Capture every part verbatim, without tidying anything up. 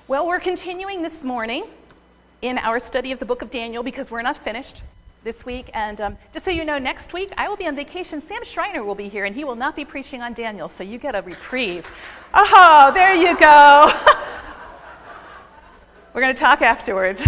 Well, we're continuing this morning in our study of the book of Daniel because we're not finished this week. And um, just so you know, next week I will be on vacation. Sam Schreiner will be here, and he will not be preaching on Daniel, so you get a reprieve. Oh, there you go. We're going to talk afterwards.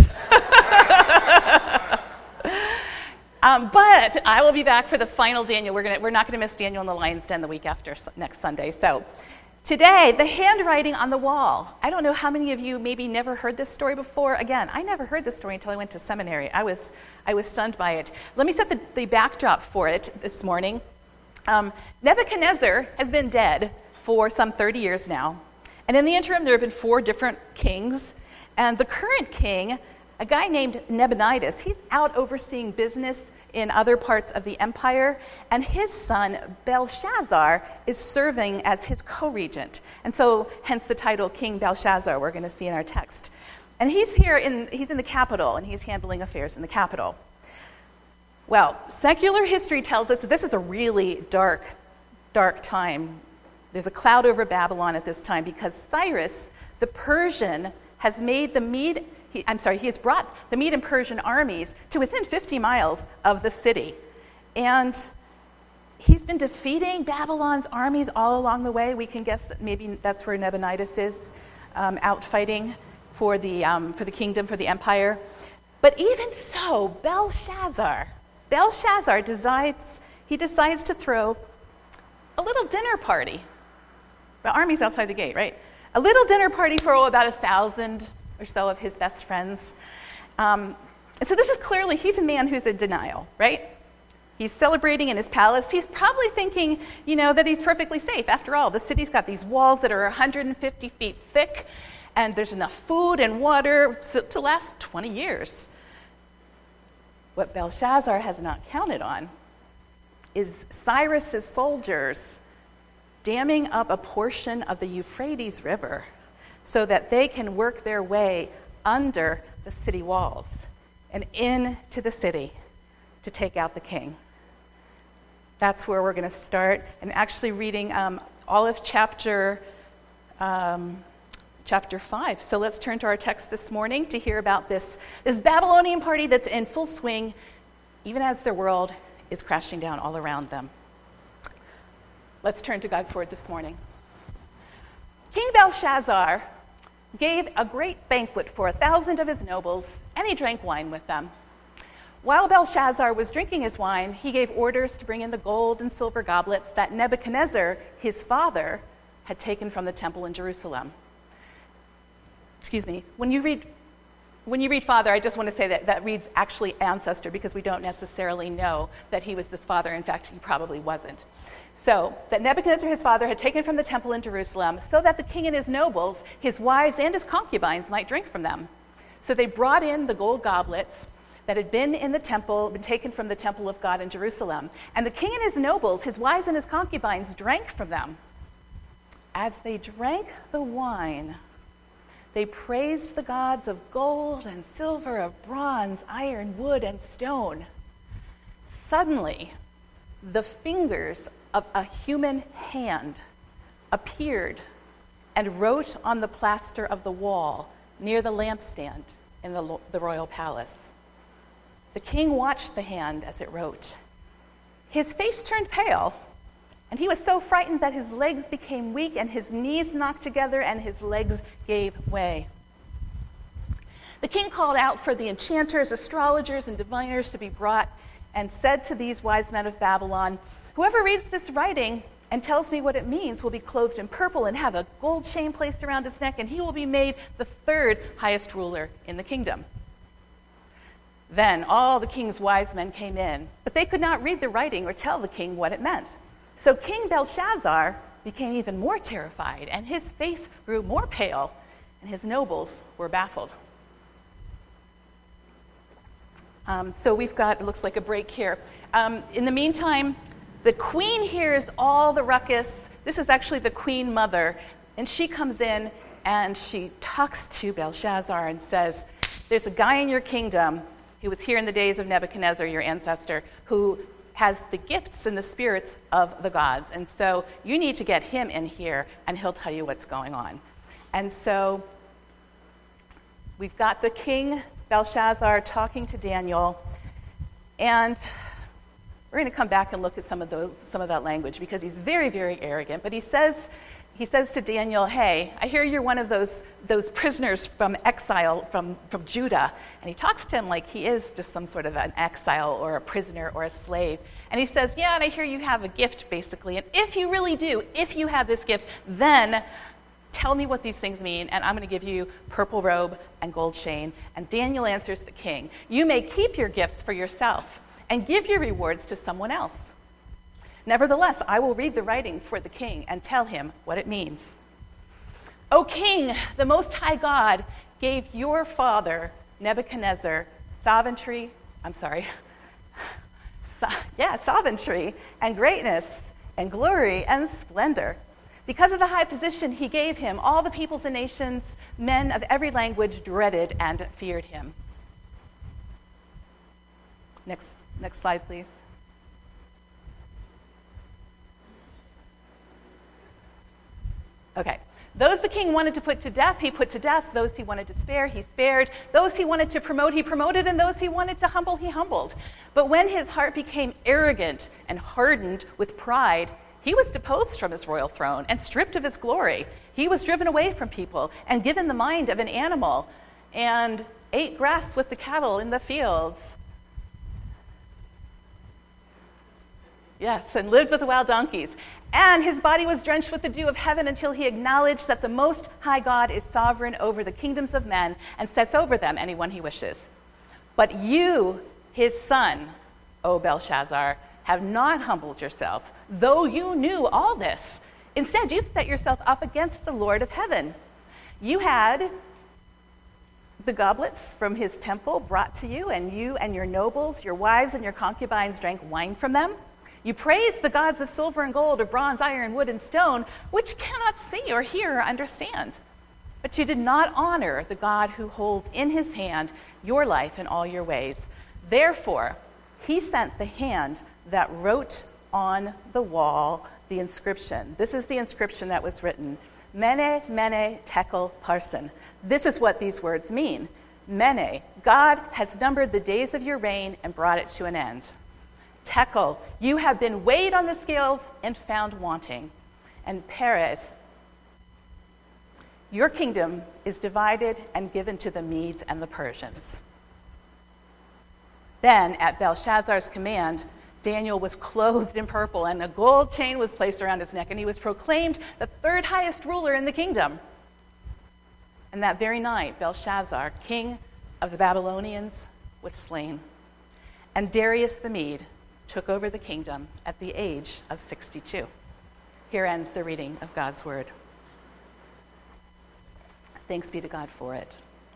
um, but I will be back for the final Daniel. We're, gonna, we're not going to miss Daniel in the Lion's Den the week after next Sunday. So today, the handwriting on the wall. I don't know how many of you maybe never heard this story before. Again, I never heard this story until I went to seminary. I was, I was stunned by it. Let me set the, the backdrop for it this morning. Um, Nebuchadnezzar has been dead for some thirty years now. And in the interim, there have been four different kings. And the current king, a guy named Nabonidus, he's out overseeing business in other parts of the empire, and his son Belshazzar is serving as his co-regent. And so hence the title King Belshazzar we're going to see in our text. And he's here in he's in the capital, and he's handling affairs in the capital. Well, secular history tells us that this is a really dark, dark time. There's a cloud over Babylon at this time because Cyrus, the Persian, has made the Mede He, I'm sorry, he has brought the Mede and Persian armies to within fifty miles of the city. And he's been defeating Babylon's armies all along the way. We can guess that maybe that's where Nabonidus is, um, out fighting for the, um, for the kingdom, for the empire. But even so, Belshazzar, Belshazzar decides, he decides to throw a little dinner party. The army's outside the gate, right? A little dinner party for oh, about a thousand or so of his best friends. Um, and so this is clearly, he's a man who's in denial, right? He's celebrating in his palace. He's probably thinking, you know, that he's perfectly safe. After all, the city's got these walls that are one hundred fifty feet thick, and there's enough food and water to last twenty years. What Belshazzar has not counted on is Cyrus's soldiers damming up a portion of the Euphrates River so that they can work their way under the city walls and into the city to take out the king. That's where we're going to start. I'm actually reading um, all of chapter, um, chapter five. So let's turn to our text this morning to hear about this, this Babylonian party that's in full swing, even as their world is crashing down all around them. Let's turn to God's word this morning. King Belshazzar gave a great banquet for a thousand of his nobles, and he drank wine with them. While Belshazzar was drinking his wine, he gave orders to bring in the gold and silver goblets that Nebuchadnezzar, his father, had taken from the temple in Jerusalem. Excuse me, when you read when you read father, I just want to say that that reads actually ancestor because we don't necessarily know that he was this father. In fact, he probably wasn't. So, that Nebuchadnezzar, his father, had taken from the temple in Jerusalem so that the king and his nobles, his wives, and his concubines might drink from them. So they brought in the gold goblets that had been in the temple, been taken from the temple of God in Jerusalem. And the king and his nobles, his wives and his concubines, drank from them. As they drank the wine, they praised the gods of gold and silver, of bronze, iron, wood, and stone. Suddenly, the fingers of a human hand appeared and wrote on the plaster of the wall near the lampstand in the, the royal palace. The king watched the hand as it wrote. His face turned pale, and he was so frightened that his legs became weak and his knees knocked together and his legs gave way. The king called out for the enchanters, astrologers, and diviners to be brought and said to these wise men of Babylon, "Whoever reads this writing and tells me what it means will be clothed in purple and have a gold chain placed around his neck, and he will be made the third highest ruler in the kingdom." Then all the king's wise men came in, but they could not read the writing or tell the king what it meant. So King Belshazzar became even more terrified, and his face grew more pale, and his nobles were baffled. Um, so we've got, it looks like a break here. Um, in the meantime, the queen hears all the ruckus. This is actually the queen mother, and she comes in and she talks to Belshazzar and says, "There's a guy in your kingdom who was here in the days of Nebuchadnezzar, your ancestor, who has the gifts and the spirits of the gods. And so you need to get him in here, and he'll tell you what's going on." And so we've got the king Belshazzar talking to Daniel, and we're going to come back and look at some of those, some of that language, because he's very, very arrogant. But he says, he says to Daniel, "Hey, I hear you're one of those those prisoners from exile from, from Judah." And he talks to him like he is just some sort of an exile or a prisoner or a slave. And he says, "Yeah, and I hear you have a gift, basically. And if you really do, if you have this gift, then tell me what these things mean, and I'm going to give you purple robe and gold chain." And Daniel answers the king, "You may keep your gifts for yourself and give your rewards to someone else. Nevertheless, I will read the writing for the king and tell him what it means. O king, the Most High God gave your father, Nebuchadnezzar, sovereignty, I'm sorry, so, yeah, sovereignty and greatness and glory and splendor. Because of the high position he gave him, all the peoples and nations, men of every language, dreaded and feared him." Next, next slide, please. Okay. Those the king wanted to put to death, he put to death. Those he wanted to spare, he spared. Those he wanted to promote, he promoted. And those he wanted to humble, he humbled. But when his heart became arrogant and hardened with pride, he was deposed from his royal throne and stripped of his glory. He was driven away from people and given the mind of an animal and ate grass with the cattle in the fields. Yes, and lived with the wild donkeys. And his body was drenched with the dew of heaven until he acknowledged that the Most High God is sovereign over the kingdoms of men and sets over them anyone he wishes. But you, his son, O Belshazzar, have not humbled yourself, though you knew all this. Instead, you've set yourself up against the Lord of heaven. You had the goblets from his temple brought to you, and you and your nobles, your wives and your concubines drank wine from them. You praised the gods of silver and gold, of bronze, iron, wood, and stone, which cannot see or hear or understand. But you did not honor the God who holds in his hand your life and all your ways. Therefore, he sent the hand that wrote on the wall the inscription. This is the inscription that was written. Mene, mene, tekel, parsin. This is what these words mean. Mene, God has numbered the days of your reign and brought it to an end. Tekel, you have been weighed on the scales and found wanting. And Peres, your kingdom is divided and given to the Medes and the Persians. Then, at Belshazzar's command, Daniel was clothed in purple, and a gold chain was placed around his neck, and he was proclaimed the third highest ruler in the kingdom. And that very night, Belshazzar, king of the Babylonians, was slain. And Darius the Mede took over the kingdom at the age of sixty-two. Here ends the reading of God's word. Thanks be to God for it.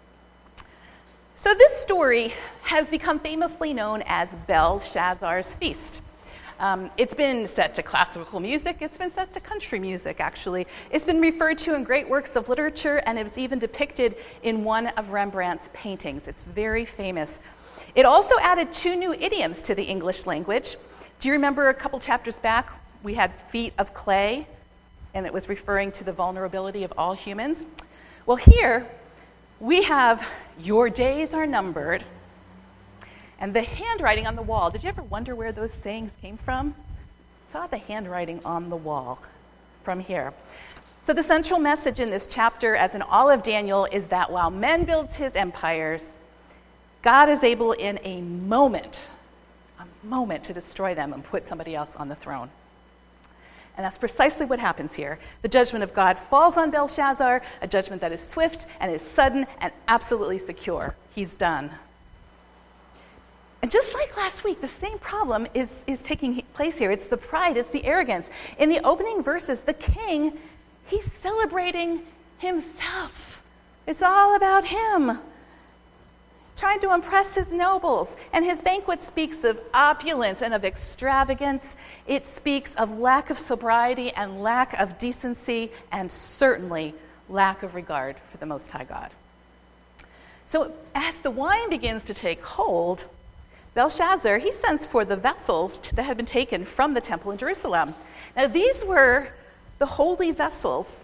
So this story has become famously known as Belshazzar's Feast. Um, it's been set to classical music. It's been set to country music, actually. It's been referred to in great works of literature, and it was even depicted in one of Rembrandt's paintings. It's very famous. It also added two new idioms to the English language. Do you remember a couple chapters back, we had feet of clay, and it was referring to the vulnerability of all humans? Well, here we have your days are numbered, and the handwriting on the wall. Did you ever wonder where those sayings came from? I saw the handwriting on the wall from here. So the central message in this chapter, as in all of Daniel, is that while men build his empires, God is able in a moment, a moment to destroy them and put somebody else on the throne. And that's precisely what happens here. The judgment of God falls on Belshazzar, a judgment that is swift and is sudden and absolutely secure. He's done. And just like last week, the same problem is, is taking place here. It's the pride, it's the arrogance. In the opening verses, the king, he's celebrating himself. It's all about him, trying to impress his nobles. And his banquet speaks of opulence and of extravagance. It speaks of lack of sobriety and lack of decency, and certainly lack of regard for the Most High God. So as the wine begins to take hold, Belshazzar, he sends for the vessels that had been taken from the temple in Jerusalem. Now these were the holy vessels,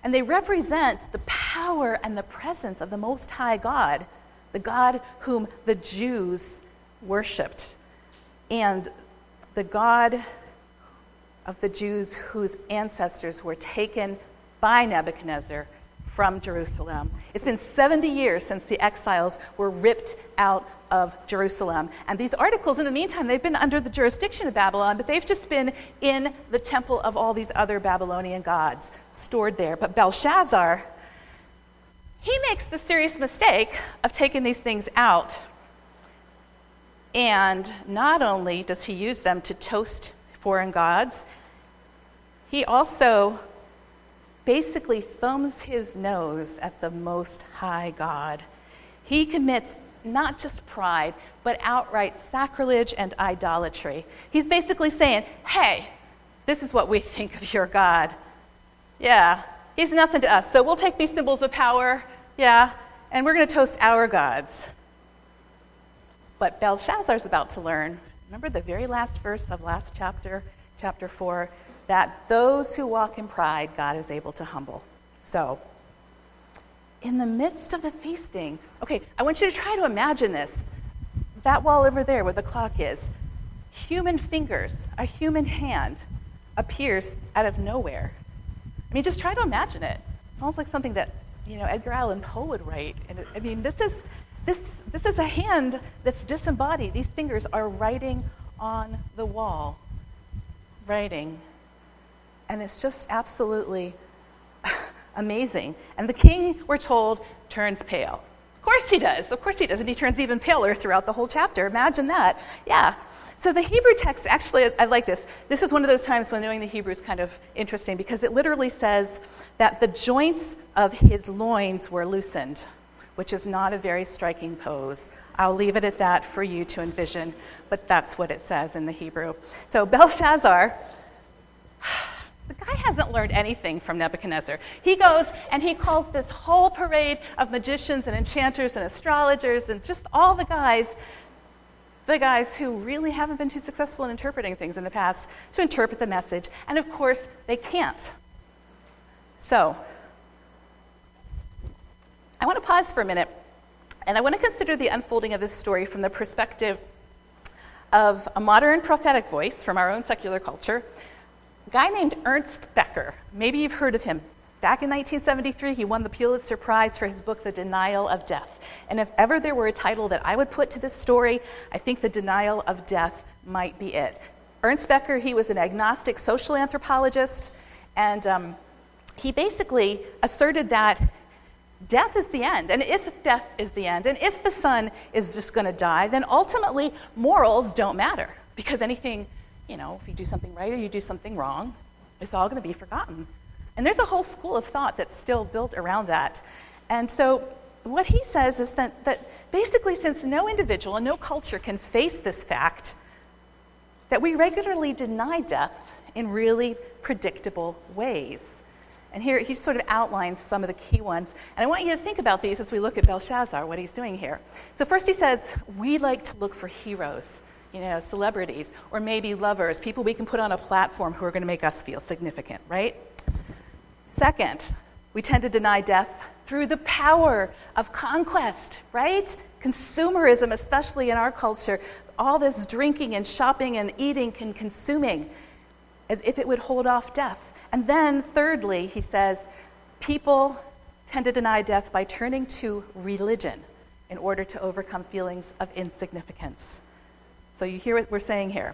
And they represent the power and the presence of the Most High God, the God whom the Jews worshipped, and the God of the Jews whose ancestors were taken by Nebuchadnezzar from Jerusalem. It's been seventy years since the exiles were ripped out of Jerusalem. And these articles, in the meantime, they've been under the jurisdiction of Babylon, but they've just been in the temple of all these other Babylonian gods stored there. But Belshazzar, he makes the serious mistake of taking these things out. And not only does he use them to toast foreign gods, he also basically thumbs his nose at the Most High God. He commits not just pride, but outright sacrilege and idolatry. He's basically saying, hey, this is what we think of your God. Yeah, he's nothing to us. So we'll take these symbols of power, yeah, and we're going to toast our gods. But Belshazzar's about to learn, remember the very last verse of last chapter, chapter four, that those who walk in pride, God is able to humble. So, in the midst of the feasting, okay, I want you to try to imagine this. That wall over there where the clock is, human fingers, a human hand appears out of nowhere. I mean, just try to imagine it. It sounds like something that, you know, Edgar Allan Poe would write. And it, I mean, this is this this is a hand that's disembodied. These fingers are writing on the wall, writing. And it's just absolutely amazing. And the king, we're told, turns pale. Of course he does. Of course he does. And he turns even paler throughout the whole chapter. Imagine that. Yeah. So the Hebrew text, actually, I like this. This is one of those times when knowing the Hebrew is kind of interesting because it literally says that the joints of his loins were loosened, which is not a very striking pose. I'll leave it at that for you to envision, but that's what it says in the Hebrew. So Belshazzar, the guy hasn't learned anything from Nebuchadnezzar. He goes and he calls this whole parade of magicians and enchanters and astrologers and just all the guys, the guys who really haven't been too successful in interpreting things in the past, to interpret the message. And of course, they can't. So, I want to pause for a minute, and I want to consider the unfolding of this story from the perspective of a modern prophetic voice from our own secular culture, a guy named Ernst Becker. Maybe you've heard of him. Back in nineteen seventy-three, he won the Pulitzer Prize for his book, The Denial of Death. And if ever there were a title that I would put to this story, I think The Denial of Death might be it. Ernst Becker, he was an agnostic social anthropologist, and um, he basically asserted that death is the end. And if death is the end, and if the son is just going to die, then ultimately morals don't matter. Because anything, you know, if you do something right or you do something wrong, it's all going to be forgotten. And there's a whole school of thought that's still built around that. And so what he says is that, that basically since no individual and no culture can face this fact, that we regularly deny death in really predictable ways. And here he sort of outlines some of the key ones. And I want you to think about these as we look at Belshazzar, what he's doing here. So first he says, we like to look for heroes, you know, celebrities, or maybe lovers, people we can put on a platform who are going to make us feel significant, right? Second, we tend to deny death through the power of conquest, right? Consumerism, especially in our culture, all this drinking and shopping and eating and consuming, as if it would hold off death. And then thirdly, he says, people tend to deny death by turning to religion in order to overcome feelings of insignificance. So you hear what we're saying here.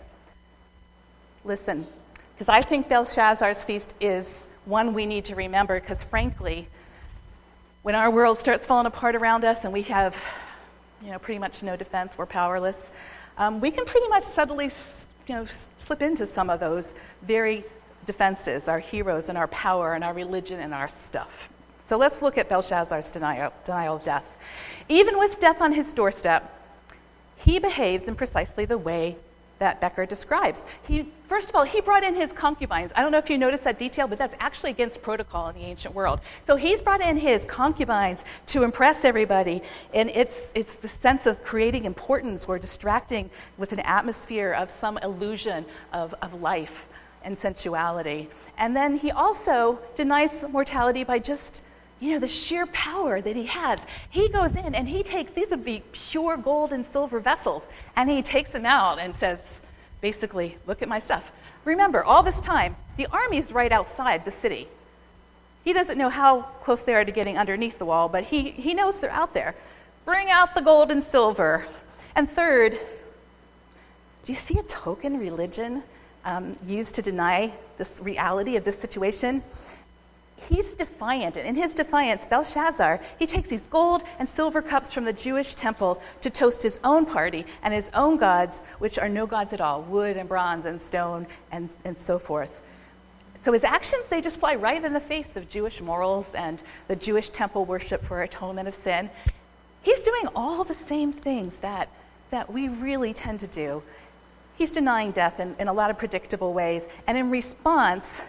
Listen, because I think Belshazzar's feast is one we need to remember, because frankly, when our world starts falling apart around us and we have, you know, pretty much no defense, we're powerless, um, we can pretty much subtly, you know, slip into some of those very defenses, our heroes and our power and our religion and our stuff. So let's look at Belshazzar's denial, denial of death. Even with death on his doorstep, he behaves in precisely the way that Becker describes. He, first of all, he brought in his concubines. I don't know if you noticed that detail, but that's actually against protocol in the ancient world. So he's brought in his concubines to impress everybody, and it's it's the sense of creating importance or distracting with an atmosphere of some illusion of, of life. and sensuality. And then he also denies mortality by just, you know, the sheer power that he has. He goes in and he takes, these would be pure gold and silver vessels, and he takes them out and says, basically, look at my stuff. Remember, all this time, the army's right outside the city. He doesn't know how close they are to getting underneath the wall, but he, he knows they're out there. Bring out the gold and silver. And third, do you see a token religion um, used to deny this reality of this situation? He's defiant, and in his defiance, Belshazzar, he takes these gold and silver cups from the Jewish temple to toast his own party and his own gods, which are no gods at all, wood and bronze and stone and, and so forth. So his actions, they just fly right in the face of Jewish morals and the Jewish temple worship for atonement of sin. He's doing all the same things that, that we really tend to do. He's denying death in, in a lot of predictable ways, and in response,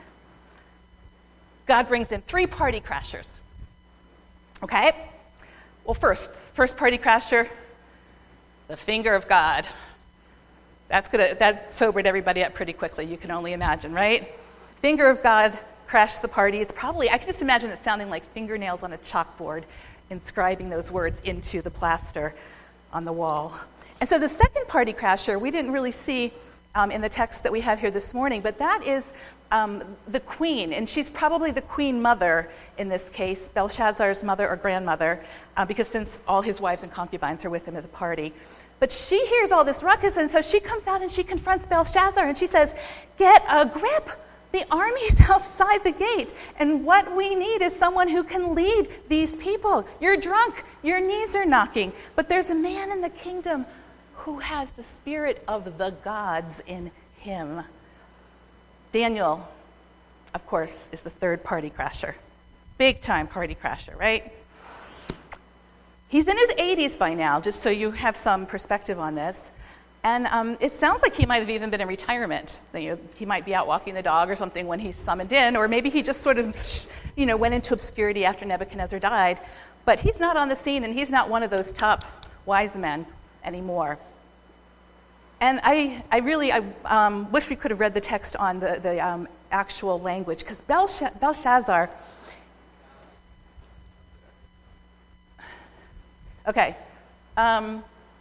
God brings in three party crashers. Okay? Well, first, first party crasher, the finger of God. That's gonna that sobered everybody up pretty quickly, you can only imagine, right? Finger of God crashed the party. It's probably, I can just imagine it sounding like fingernails on a chalkboard, inscribing those words into the plaster on the wall. And so the second party crasher, we didn't really see um, in the text that we have here this morning, but that is Um, the queen, and she's probably the queen mother in this case, Belshazzar's mother or grandmother, uh, because since all his wives and concubines are with him at the party. But she hears all this ruckus, and so she comes out and she confronts Belshazzar, and she says, get a grip. The army's outside the gate, and what we need is someone who can lead these people. You're drunk, your knees are knocking, but there's a man in the kingdom who has the spirit of the gods in him. Daniel, of course, is the third party crasher. Big time party crasher, right? He's in his eighties by now, just so you have some perspective on this. And um, it sounds like he might have even been in retirement. You know, he might be out walking the dog or something when he's summoned in, or maybe he just sort of, you know, went into obscurity after Nebuchadnezzar died. But he's not on the scene, and he's not one of those top wise men anymore. And I, I really I, um, wish we could have read the text on the, the um, actual language, because Belsha- Belshazzar, okay, um,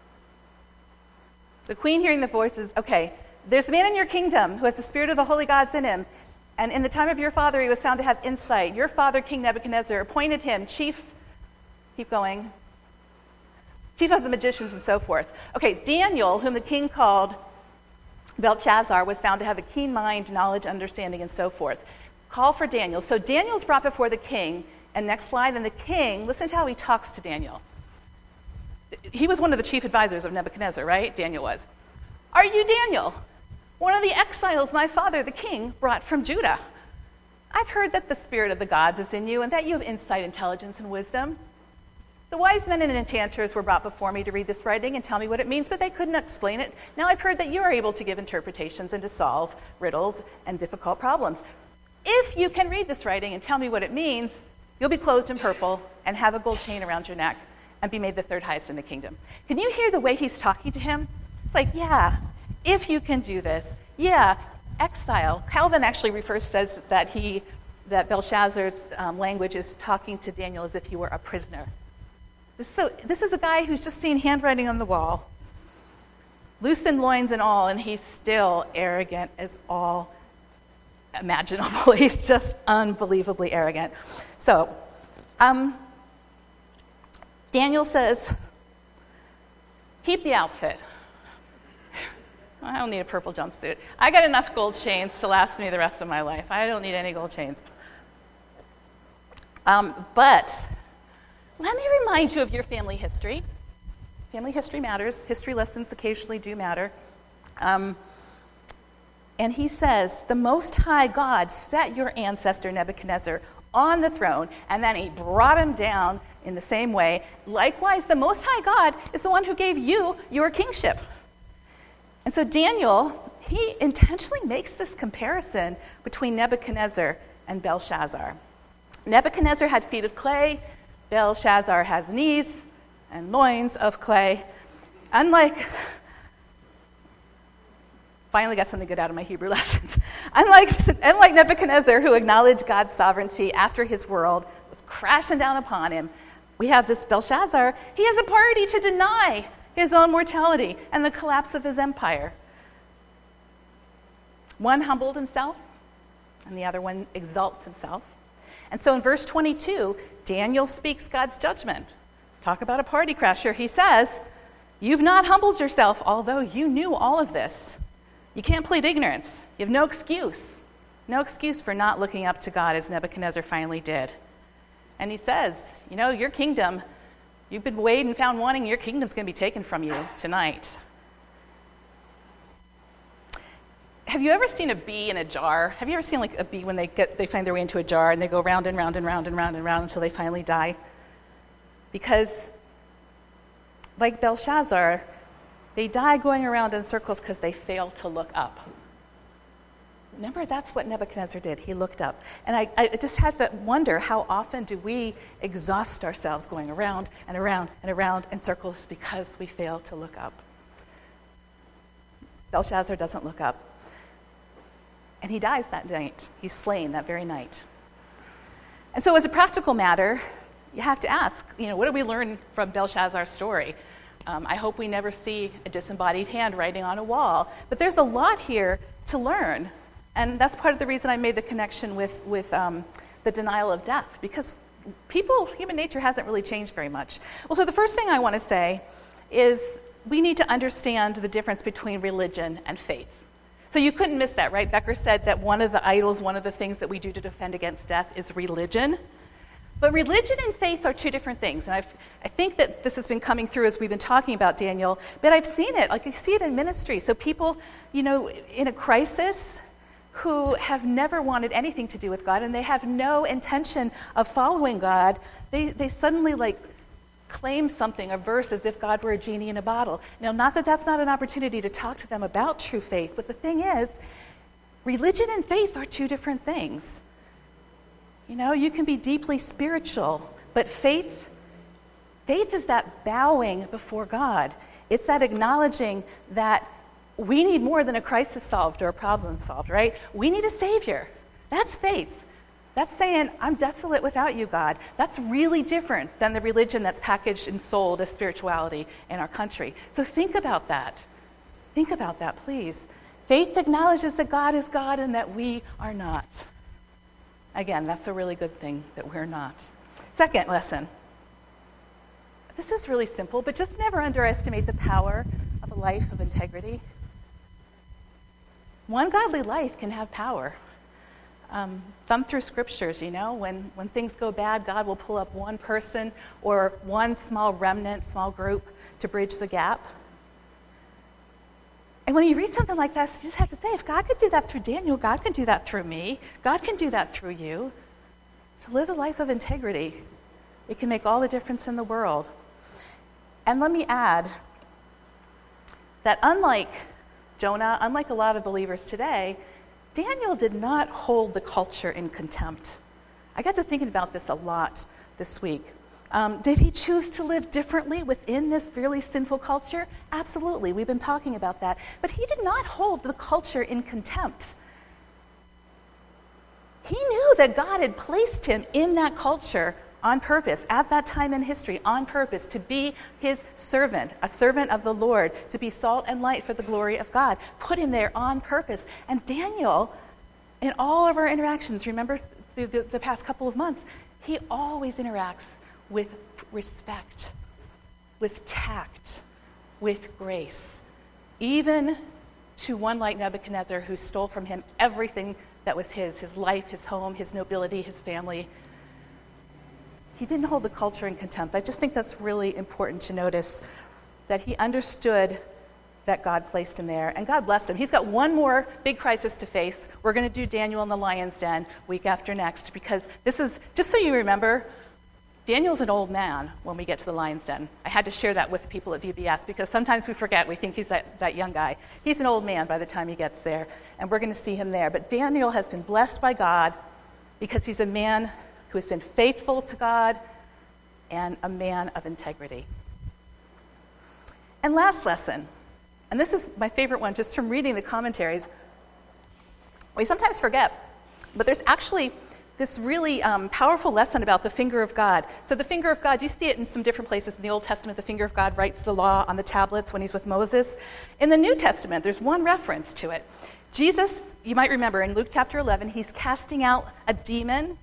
the queen hearing the voices, okay, there's a man in your kingdom who has the spirit of the holy gods in him, and in the time of your father he was found to have insight. Your father, King Nebuchadnezzar, appointed him chief, keep going, chief of the magicians and so forth. Okay, Daniel, whom the king called Belshazzar, was found to have a keen mind, knowledge, understanding, and so forth. Call for Daniel. So Daniel's brought before the king, and next slide, and the king, listen to how he talks to Daniel. He was one of the chief advisors of Nebuchadnezzar, right? Daniel was. Are you Daniel, one of the exiles my father, the king, brought from Judah? I've heard that the spirit of the gods is in you, and that you have insight, intelligence, and wisdom. The wise men and enchanters were brought before me to read this writing and tell me what it means, but they couldn't explain it. Now I've heard that you are able to give interpretations and to solve riddles and difficult problems. If you can read this writing and tell me what it means, you'll be clothed in purple and have a gold chain around your neck and be made the third highest in the kingdom. Can you hear the way he's talking to him? It's like, yeah, if you can do this, yeah, exile. Calvin actually refers, says that he, that Belshazzar's um, language is talking to Daniel as if he were a prisoner. So this is a guy who's just seen handwriting on the wall, loosened loins and all, and he's still arrogant as all imaginable. He's just unbelievably arrogant. So um, Daniel says, keep the outfit. I don't need a purple jumpsuit. I got enough gold chains to last me the rest of my life. I don't need any gold chains. Um, but let me remind you of your family history. Family history matters. History lessons occasionally do matter. Um, and he says, the Most High God set your ancestor Nebuchadnezzar on the throne, and then he brought him down in the same way. Likewise, the Most High God is the one who gave you your kingship. And so Daniel, he intentionally makes this comparison between Nebuchadnezzar and Belshazzar. Nebuchadnezzar had feet of clay. Belshazzar has knees and loins of clay. Unlike, finally got something good out of my Hebrew lessons. unlike, unlike Nebuchadnezzar, who acknowledged God's sovereignty after his world was crashing down upon him, we have this Belshazzar. He has a party to deny his own mortality and the collapse of his empire. One humbled himself, and the other one exalts himself. And so in verse twenty-two, Daniel speaks God's judgment. Talk about a party crasher. He says, "You've not humbled yourself, although you knew all of this." You can't plead ignorance. You have no excuse. No excuse for not looking up to God as Nebuchadnezzar finally did. And he says, you know, your kingdom, you've been weighed and found wanting, your kingdom's going to be taken from you tonight. Have you ever seen a bee in a jar? Have you ever seen like a bee when they get they find their way into a jar and they go round and round and round and round and round until they finally die? Because like Belshazzar, they die going around in circles because they fail to look up. Remember, that's what Nebuchadnezzar did. He looked up. And I, I just had to wonder, how often do we exhaust ourselves going around and around and around in circles because we fail to look up? Belshazzar doesn't look up. And he dies that night. He's slain that very night. And so as a practical matter, you have to ask, you know, what do we learn from Belshazzar's story? Um, I hope we never see a disembodied hand writing on a wall. But there's a lot here to learn. And that's part of the reason I made the connection with, with um, the denial of death, because people, human nature hasn't really changed very much. Well, so the first thing I want to say is we need to understand the difference between religion and faith. So you couldn't miss that, right? Becker said that one of the idols, one of the things that we do to defend against death is religion. But religion and faith are two different things. And I've, I think that this has been coming through as we've been talking about Daniel, but I've seen it. Like, you see it in ministry. So people, you know, in a crisis, who have never wanted anything to do with God, and they have no intention of following God, they, they suddenly like claim something, a verse, as if God were a genie in a bottle. Now, not that that's not an opportunity to talk to them about true faith, but the thing is, religion and faith are two different things. You know, you can be deeply spiritual, but faith, faith is that bowing before God. It's that acknowledging that we need more than a crisis solved or a problem solved, right? We need a Savior. That's faith. That's saying, I'm desolate without you, God. That's really different than the religion that's packaged and sold as spirituality in our country. So think about that. Think about that, please. Faith acknowledges that God is God and that we are not. Again, that's a really good thing that we're not. Second lesson. This is really simple, but just never underestimate the power of a life of integrity. One godly life can have power. Um, thumb through scriptures, you know, when, when things go bad, God will pull up one person or one small remnant, small group to bridge the gap. And when you read something like that, you just have to say, if God could do that through Daniel, God can do that through me. God can do that through you. To live a life of integrity, it can make all the difference in the world. And let me add that unlike Jonah, unlike a lot of believers today, Daniel did not hold the culture in contempt. I got to thinking about this a lot this week. Um, did he choose to live differently within this really sinful culture? Absolutely. We've been talking about that. But he did not hold the culture in contempt. He knew that God had placed him in that culture on purpose, at that time in history, on purpose, to be his servant, a servant of the Lord, to be salt and light for the glory of God. Put him there on purpose. And Daniel, in all of our interactions, remember the, the, the past couple of months, he always interacts with respect, with tact, with grace, even to one like Nebuchadnezzar, who stole from him everything that was his, his life, his home, his nobility, his family. He didn't hold the culture in contempt. I just think that's really important to notice, that he understood that God placed him there, and God blessed him. He's got one more big crisis to face. We're going to do Daniel in the lion's den week after next, because this is, just so you remember, Daniel's an old man when we get to the lion's den. I had to share that with people at V B S, because sometimes we forget. We think he's that, that young guy. He's an old man by the time he gets there, and we're going to see him there. But Daniel has been blessed by God because he's a man who has been faithful to God and a man of integrity. And last lesson, And this is my favorite one, just from reading the commentaries. We sometimes forget, but there's actually this really um, powerful lesson about the finger of God. So the finger of God, you see it in some different places in the Old Testament. The finger of God writes the law on the tablets when he's with Moses. In the New Testament, there's one reference to it. Jesus, you might remember, in Luke chapter eleven, he's casting out a demon,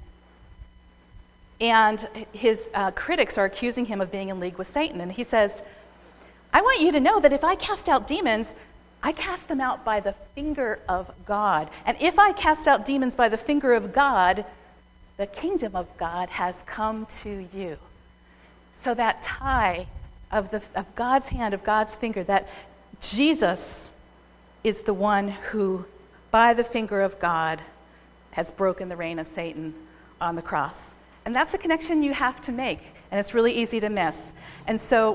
and his uh, critics are accusing him of being in league with Satan. And he says, I want you to know that if I cast out demons, I cast them out by the finger of God. And if I cast out demons by the finger of God, the kingdom of God has come to you. So that tie of, the, of God's hand, of God's finger, that Jesus is the one who, by the finger of God, has broken the reign of Satan on the cross. And that's a connection you have to make, and it's really easy to miss. And so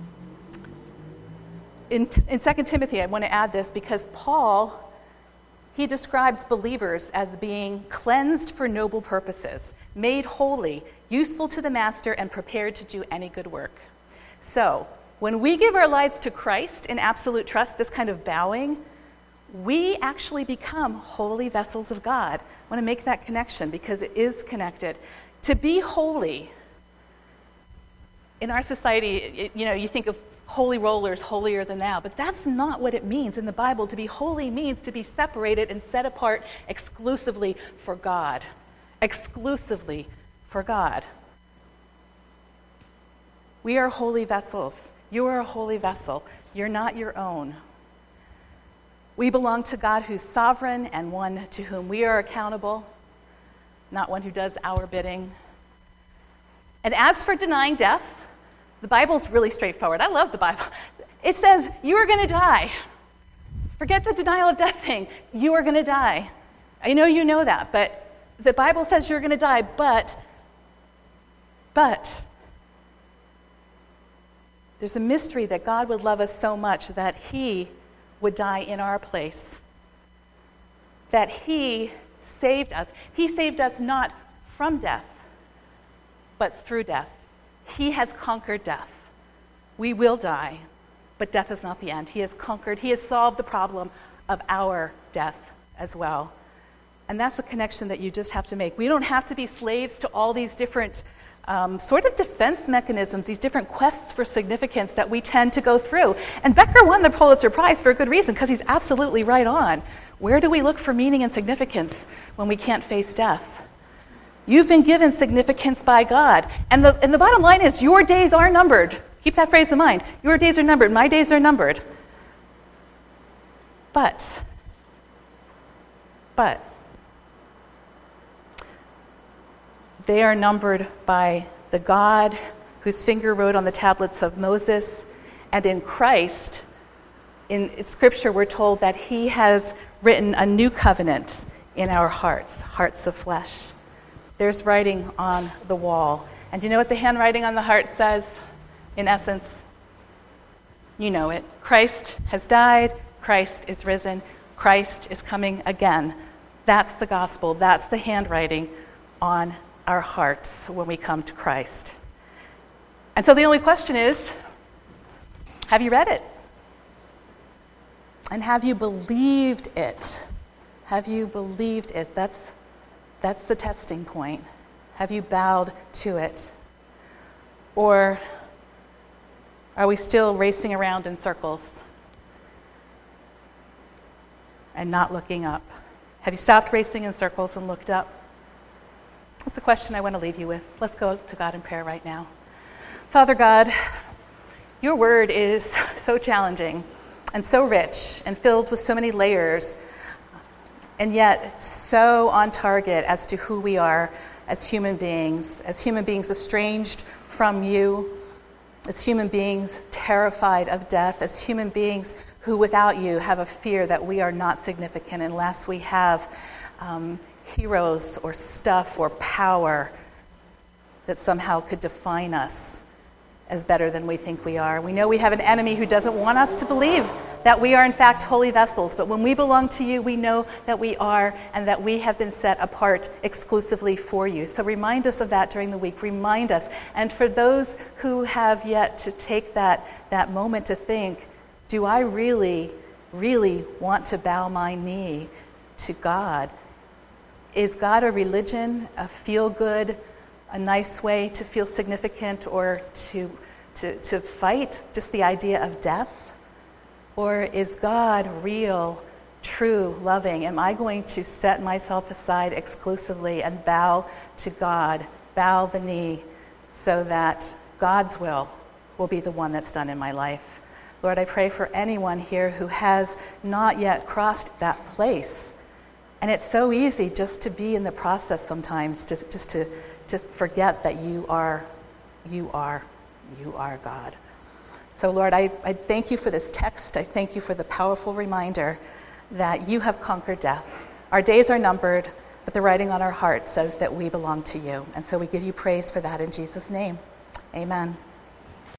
in, in Second Timothy, I want to add this because Paul, he describes believers as being cleansed for noble purposes, made holy, useful to the master, and prepared to do any good work. So when we give our lives to Christ in absolute trust, this kind of bowing, we actually become holy vessels of God. I want to make that connection because it is connected. To be holy, in our society, it, you know, you think of holy rollers, holier than thou, but that's not what it means in the Bible. To be holy means to be separated and set apart exclusively for God. Exclusively for God. We are holy vessels. You are a holy vessel. You're not your own. We belong to God who's sovereign and one to whom we are accountable, not one who does our bidding. And as for denying death, the Bible's really straightforward. I love the Bible. It says, you are going to die. Forget the denial of death thing. You are going to die. I know you know that, but the Bible says you're going to die, but, but, there's a mystery that God would love us so much that he would die in our place. That he saved us. He saved us not from death, but through death. He has conquered death. We will die, but death is not the end. He has conquered, he has solved the problem of our death as well. And that's a connection that you just have to make. We don't have to be slaves to all these different um, sort of defense mechanisms, these different quests for significance that we tend to go through. And Becker won the Pulitzer Prize for a good reason, because he's absolutely right on. Where do we look for meaning and significance when we can't face death? You've been given significance by God. And the, and the bottom line is your days are numbered. Keep that phrase in mind. Your days are numbered. My days are numbered. But, but, they are numbered by the God whose finger wrote on the tablets of Moses. And in Christ, in, in Scripture, we're told that he has written a new covenant in our hearts, hearts of flesh. There's writing on the wall. And do you know what the handwriting on the heart says? In essence, you know it. Christ has died. Christ is risen. Christ is coming again. That's the gospel. That's the handwriting on our hearts when we come to Christ. And so the only question is, have you read it? And have you believed it? Have you believed it? That's That's the testing point. Have you bowed to it? Or are we still racing around in circles and not looking up? Have you stopped racing in circles and looked up? That's a question I want to leave you with. Let's go to God in prayer right now. Father God, your word is so challenging and so rich and filled with so many layers, and yet so on target as to who we are as human beings, as human beings estranged from you, as human beings terrified of death, as human beings who without you have a fear that we are not significant unless we have um, heroes or stuff or power that somehow could define us as better than we think we are. We know we have an enemy who doesn't want us to believe that we are in fact holy vessels, but when we belong to you, we know that we are and that we have been set apart exclusively for you. So remind us of that during the week. Remind us. And for those who have yet to take that, that moment to think, Do I really, really want to bow my knee to God? Is God a religion, a feel-good, a nice way to feel significant or to, to, to fight just the idea of death? Or is God real, true, loving? Am I going to set myself aside exclusively and bow to God, bow the knee, so that God's will will be the one that's done in my life? Lord, I pray for anyone here who has not yet crossed that place. And it's so easy just to be in the process sometimes, to, just to, to forget that you are, you are, you are God. So Lord, I, I thank you for this text. I thank you for the powerful reminder that you have conquered death. Our days are numbered, but the writing on our hearts says that we belong to you. And so we give you praise for that in Jesus' name. Amen.